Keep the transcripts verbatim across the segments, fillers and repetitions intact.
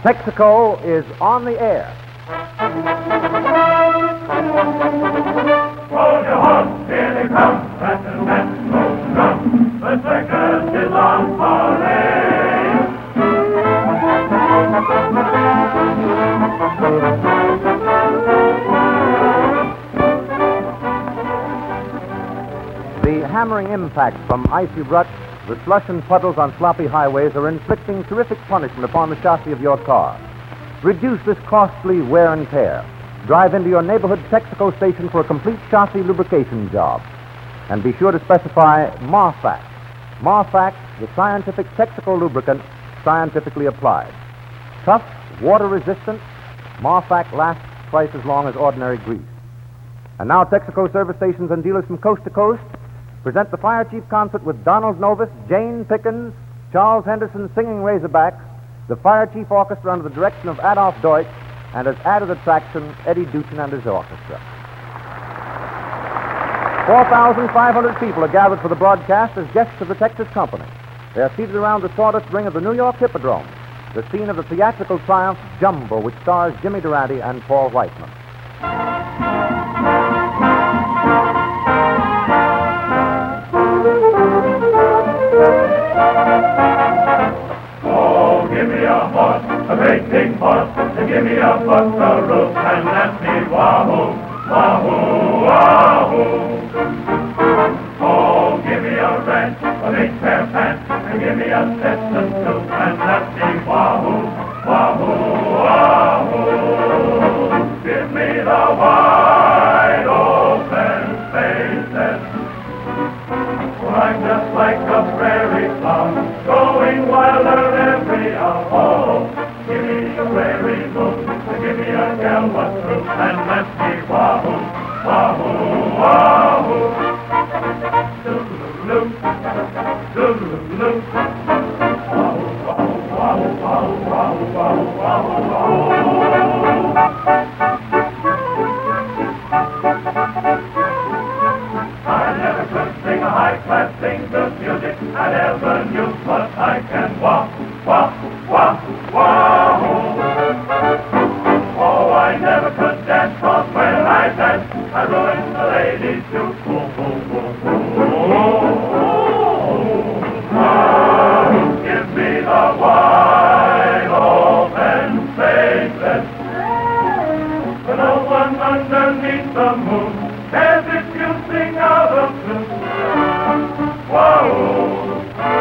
Texaco is on the air. Hold your horse, here they come, rattle, rattle, drum. The circus is on parade. The hammering impacts from icy ruts, the slush and puddles on sloppy highways are inflicting terrific punishment upon the chassis of your car. Reduce this costly wear and tear. Drive into your neighborhood Texaco station for a complete chassis lubrication job. And be sure to specify Marfac. Marfac, the scientific Texaco lubricant, scientifically applied. Tough, water-resistant, Marfac lasts twice as long as ordinary grease. And now Texaco service stations and dealers from coast to coast present the Fire Chief Concert with Donald Novus, Jane Pickens, Charles Henderson singing Razorbacks, the Fire Chief Orchestra under the direction of Adolf Deutsch, and as added attraction, Eddie Duchin and his orchestra. four thousand five hundred people are gathered for the broadcast as guests of the Texas Company. They are seated around the sawdust ring of the New York Hippodrome, the scene of the theatrical triumph Jumbo, which stars Jimmy Durante and Paul Whiteman. Oh, give me a horse, a great big horse, and give me a buckaroo, and let me wahoo, wahoo, wahoo. Oh, give me a ranch, a big pair of pants, and give me a Stetson too, and let me wahoo, wahoo, wahoo. Give me the wide open spaces. I'm just like a prairie plum, going wilder every hour. Oh, give me a prairie moon, give me a gal what's through, and let me wahoo, wahoo, wahoo. Doodle-loo, doodle-loo. Wahoo, wahoo, wahoo, wahoo, wahoo, wahoo, wahoo. I never could sing a high-class thing, good music I never knew, but I can wah, wah, wah, wahoo. Oh, I never could dance, 'cause when I dance, I ruin the ladies too. Ooh, ooh, ooh, ooh, ooh. Ah, give me the wide open spaces. No one underneath the moon cares if you sing out of tune. Wahoo,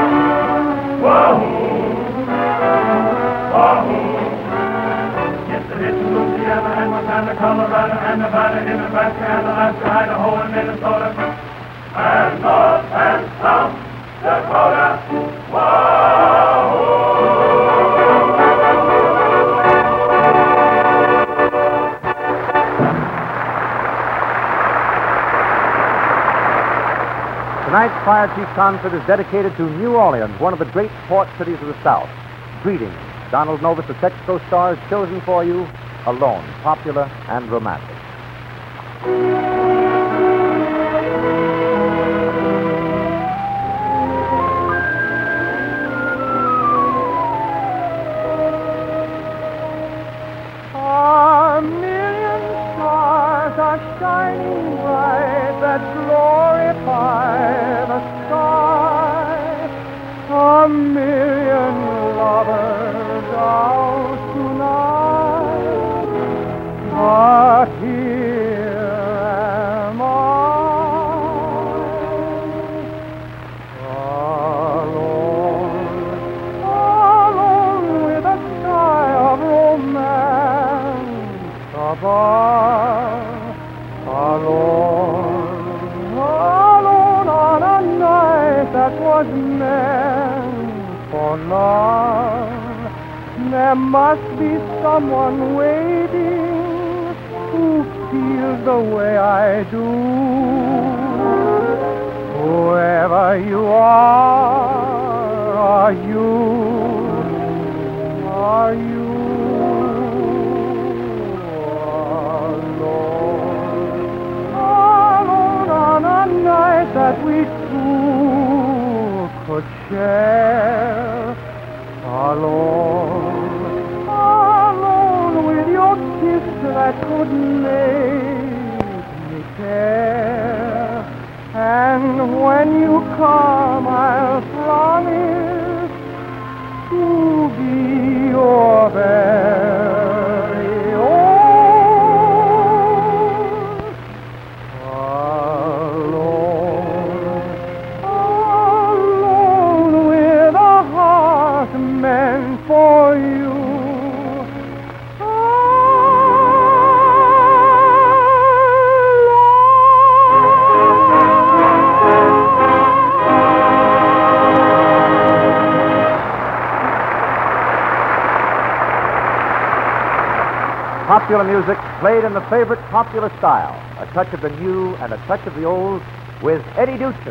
wahoo, wahoo. Yes, it is Louisiana and Montana, Colorado and Nevada, in Nebraska and Alaska, Idaho and Minnesota, and North and South Dakota. Wahoo. Tonight's Fire Chief Concert is dedicated to New Orleans, one of the great port cities of the South. Greetings. Donald Novus, the Texaco star, has chosen for you Alone, popular and romantic. A million stars are shining bright that glorify the sky. A million lovers out tonight, but here am I, alone, alone with a sky of romance above, alone, alone on a night that was meant for love. There must be someone waiting who feels the way I do. Whoever you are, are you, are you alone, alone on a night that we two could share, alone, alone. that could make me care. And when you come, I'll promise to be your very own. Alone, alone with a heart meant for you. Popular music played in the favorite popular style. A touch of the new and a touch of the old with Eddie Duchin.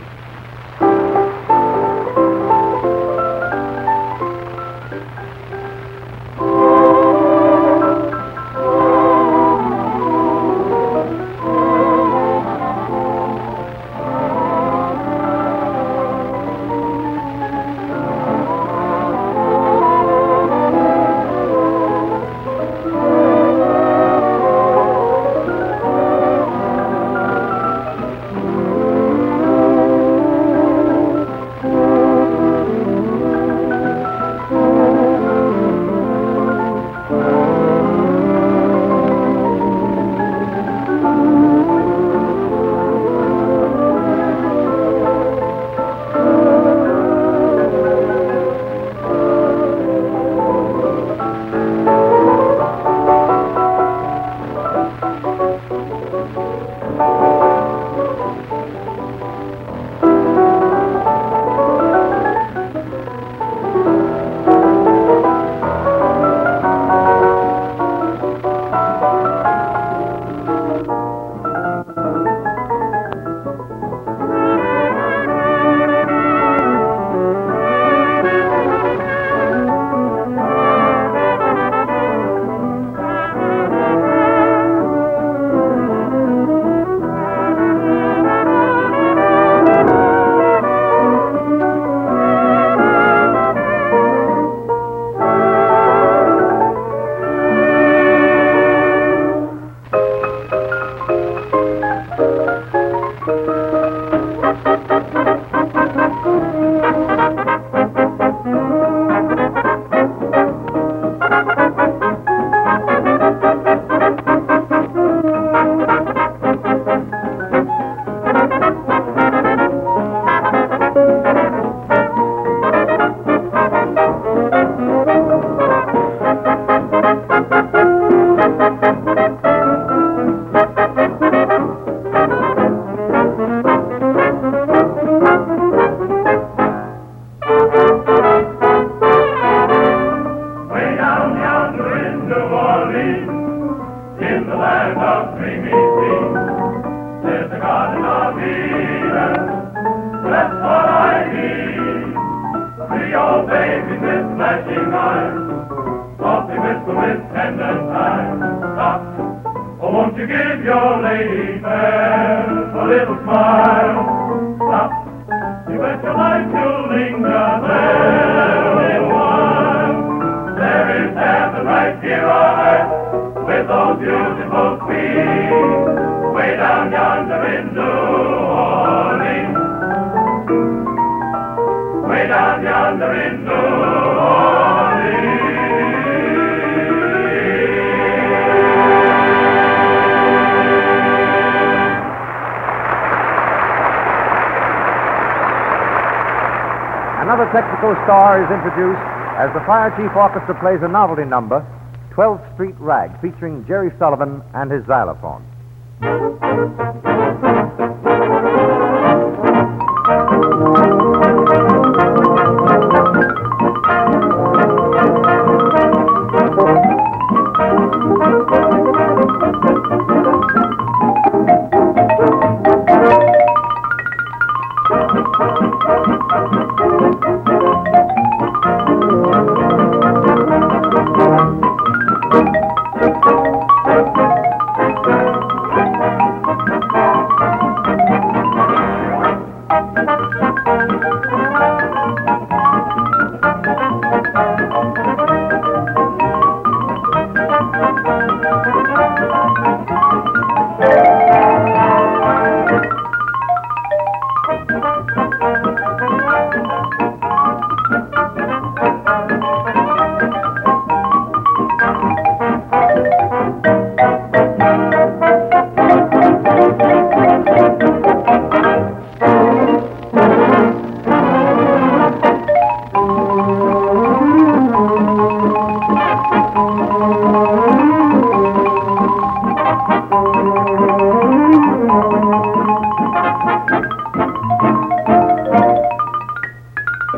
Another technical star is introduced as the Fire Chief Orchestra plays a novelty number, twelfth Street Rag, featuring Jerry Sullivan and his xylophone.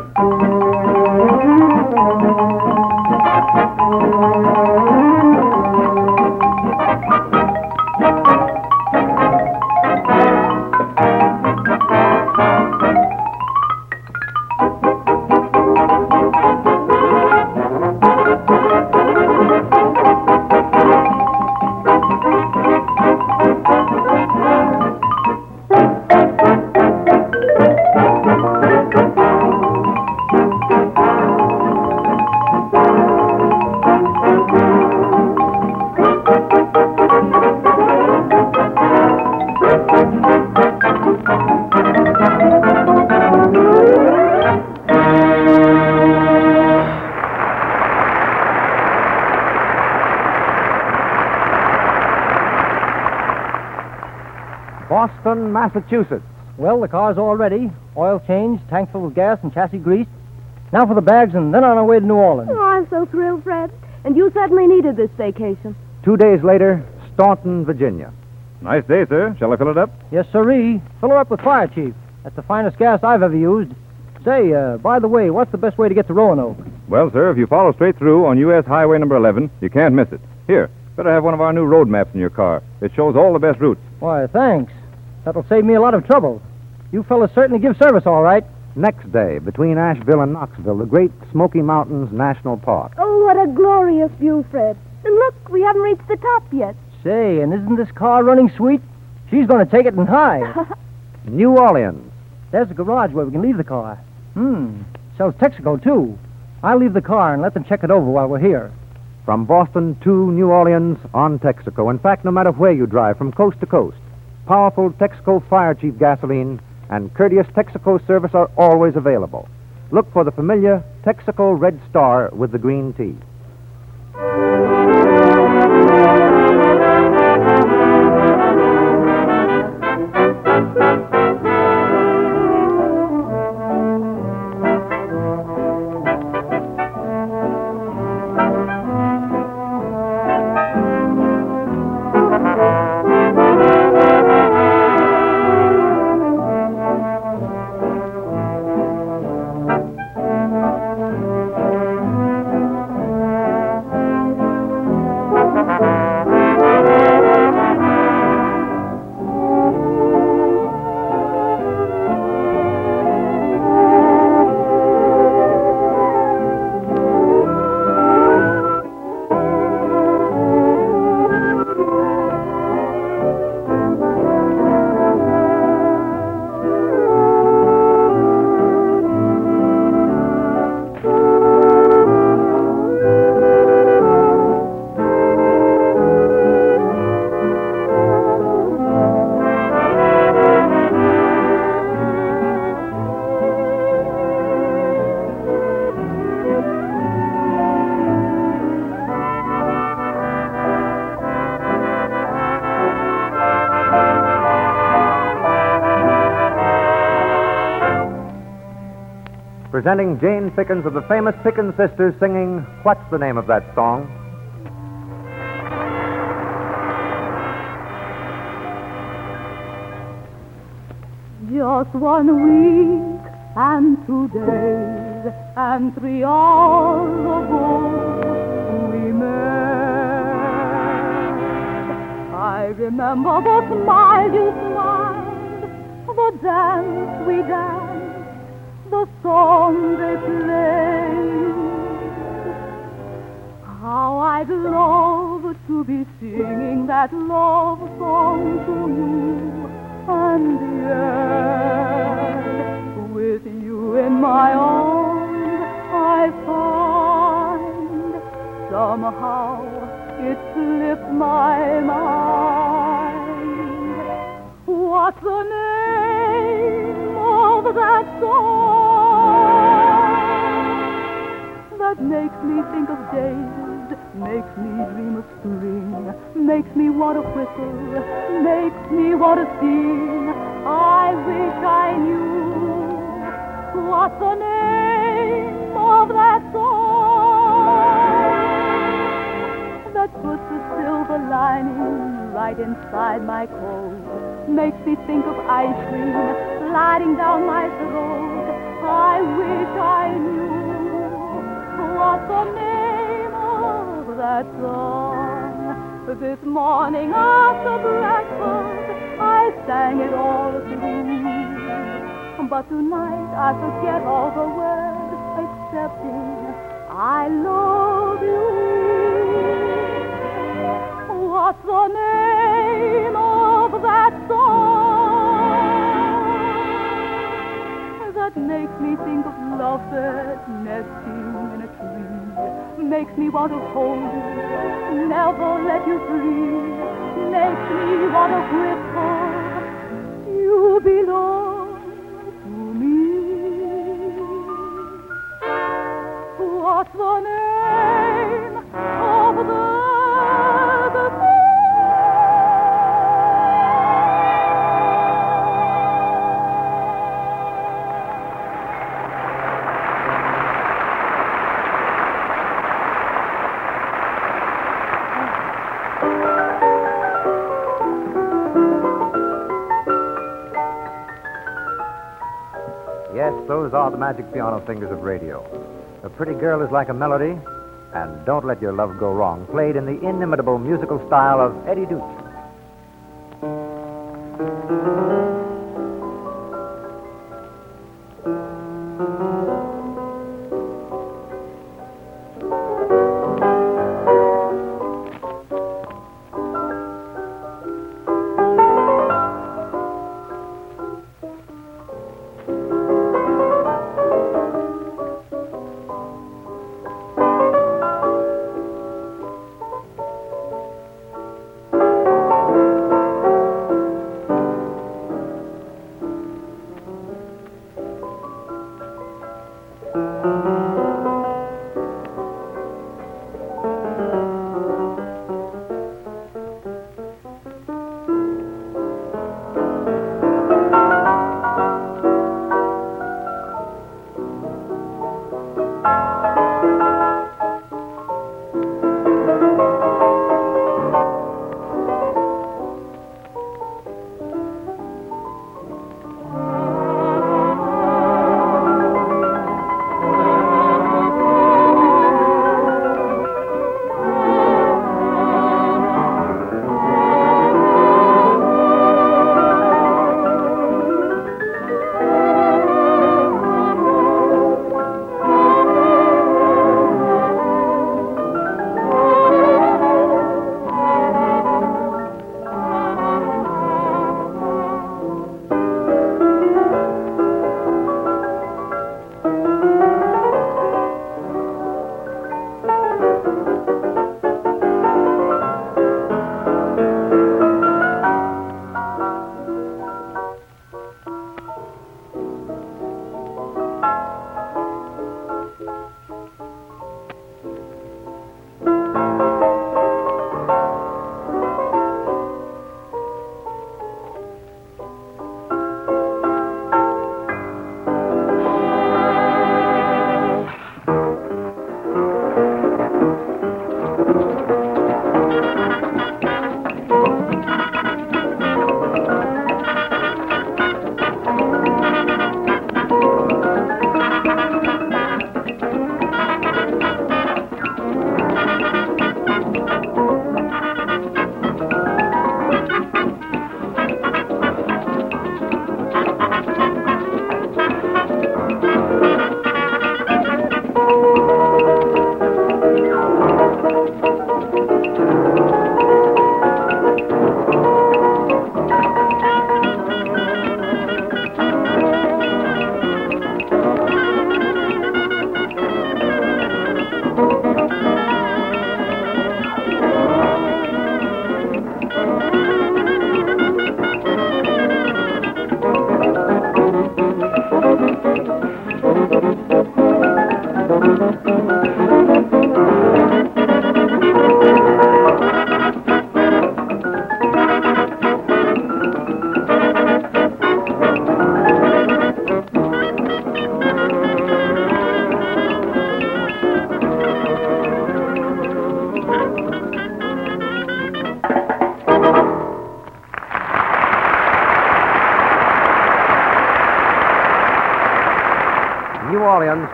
Boston, Massachusetts. Well, the car's all ready. Oil changed, tank full of gas, and chassis greased. Now for the bags, and then on our way to New Orleans. Oh, I'm so thrilled, Fred. And you certainly needed this vacation. Two days later, Staunton, Virginia. Nice day, sir. Shall I fill it up? Yes, sirree. Fill her up with fire, Chief. That's the finest gas I've ever used. Say, uh, by the way, what's the best way to get to Roanoke? Well, sir, if you follow straight through on U S Highway number eleven, you can't miss it. Here, better have one of our new road maps in your car. It shows all the best routes. Why, thanks. That'll save me a lot of trouble. You fellas certainly give service all right. Next day, between Asheville and Knoxville, the great Smoky Mountains National Park. Oh, what a glorious view, Fred. And look, we haven't reached the top yet. Say, and isn't this car running sweet? She's going to take it in high. New Orleans. There's the garage where we can leave the car. Hmm. Sells Texaco, too. I'll leave the car and let them check it over while we're here. From Boston to New Orleans on Texaco. In fact, no matter where you drive, from coast to coast, powerful Texaco Fire Chief gasoline and courteous Texaco service are always available. Look for the familiar Texaco Red Star with the green tea. Presenting Jane Pickens of the famous Pickens Sisters singing What's the Name of That Song? Just one week and two days and three hours ago we met. I remember the smile you smiled, the dance we danced, the song they played. How I'd love to be singing that love song to you, and yet with you in my arms I find somehow it slipped my mind. What's the name of that song that makes me think of days, makes me dream of spring, makes me want to whistle, makes me want to sing? I wish I knew what's the name of that song that puts a silver lining right inside my coat, makes me think of ice cream sliding down my throat, I wish I knew what the name of that song. This morning after breakfast, I sang it all through. But tonight I forget all the words, excepting I love you. What's the name of that song that makes me think of lovebirds nesting in a tree, makes me want to hold you, never let you free, makes me want to whisper, you belong to me. What's the name of the, the song? Yes, those are the magic piano fingers of radio. A pretty girl is like a melody, and Don't Let Your Love Go Wrong, played in the inimitable musical style of Eddie Duke.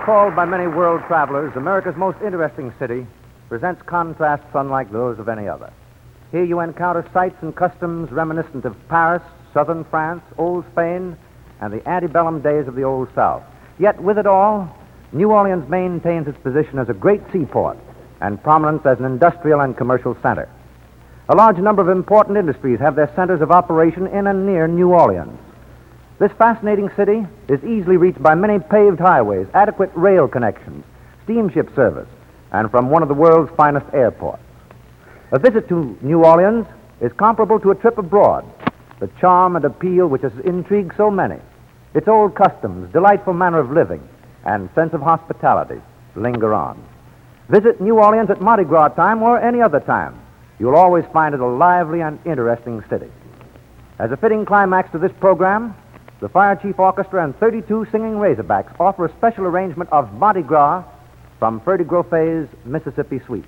called by many world travelers America's most interesting city, presents contrasts unlike those of any other. Here you encounter sights and customs reminiscent of Paris, southern France, old Spain, and the antebellum days of the Old South. Yet with it all, New Orleans maintains its position as a great seaport and prominence as an industrial and commercial center. A large number of important industries have their centers of operation in and near New Orleans. This fascinating city is easily reached by many paved highways, adequate rail connections, steamship service, and from one of the world's finest airports. A visit to New Orleans is comparable to a trip abroad. The charm and appeal which has intrigued so many, its old customs, delightful manner of living, and sense of hospitality linger on. Visit New Orleans at Mardi Gras time or any other time. You'll always find it a lively and interesting city. As a fitting climax to this program, the Fire Chief Orchestra and thirty-two Singing Razorbacks offer a special arrangement of Mardi Gras from Ferdy Groffet's Mississippi Suite.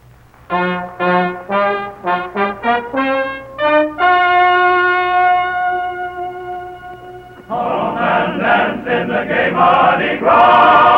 Come and dance in the gay Mardi Gras.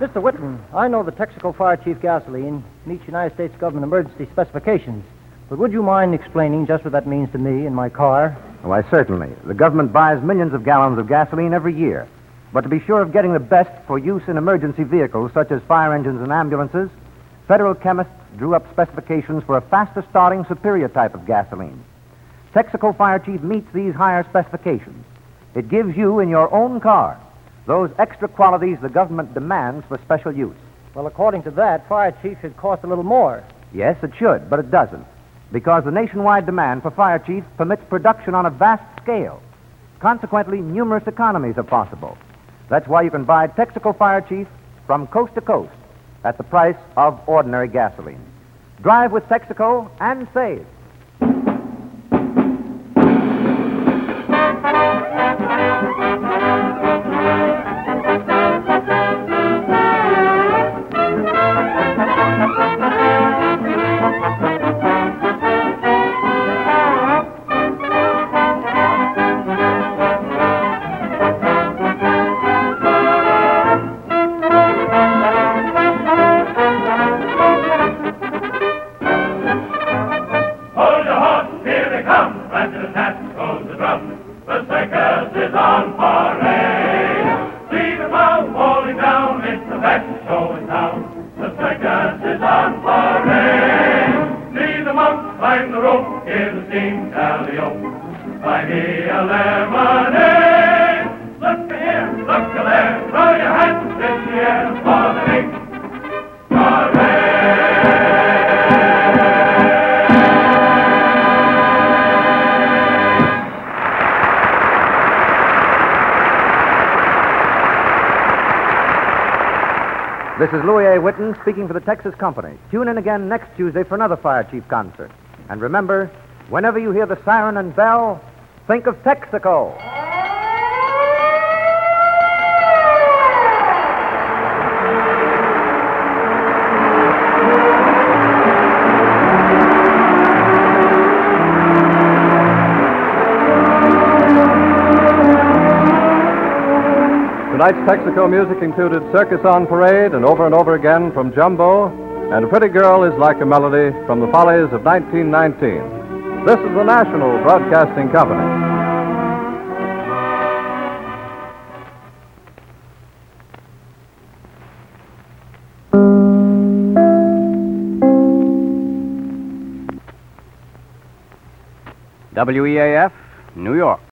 Mister Whitten, I know the Texaco Fire Chief gasoline meets United States government emergency specifications. But would you mind explaining just what that means to me in my car? Why, certainly. The government buys millions of gallons of gasoline every year. But to be sure of getting the best for use in emergency vehicles such as fire engines and ambulances, federal chemists drew up specifications for a faster starting, superior type of gasoline. Texaco Fire Chief meets these higher specifications. It gives you, in your own car, those extra qualities the government demands for special use. Well, according to that, Fire Chief should cost a little more. Yes, it should, but it doesn't, because the nationwide demand for Fire Chief permits production on a vast scale. Consequently, numerous economies are possible. That's why you can buy Texaco Fire Chief from coast to coast at the price of ordinary gasoline. Drive with Texaco and save. Hold your horse, here they come. Right to the tap goes the drum. The circus is on parade. See the clown falling down. It's the best show in town. The circus is on parade. See the monk climb the rope. Hear the steam tally-o. Buy me a lemonade. Look here, look there. Throw your hands in the air for the big parade. This is Louis A. Whitten speaking for the Texas Company. Tune in again next Tuesday for another Fire Chief concert. And remember, whenever you hear the siren and bell, think of Texaco. Tonight's Texaco music included Circus on Parade and Over and Over Again from Jumbo, and A Pretty Girl is Like a Melody from the Follies of nineteen nineteen. This is the National Broadcasting Company. W E A F, New York.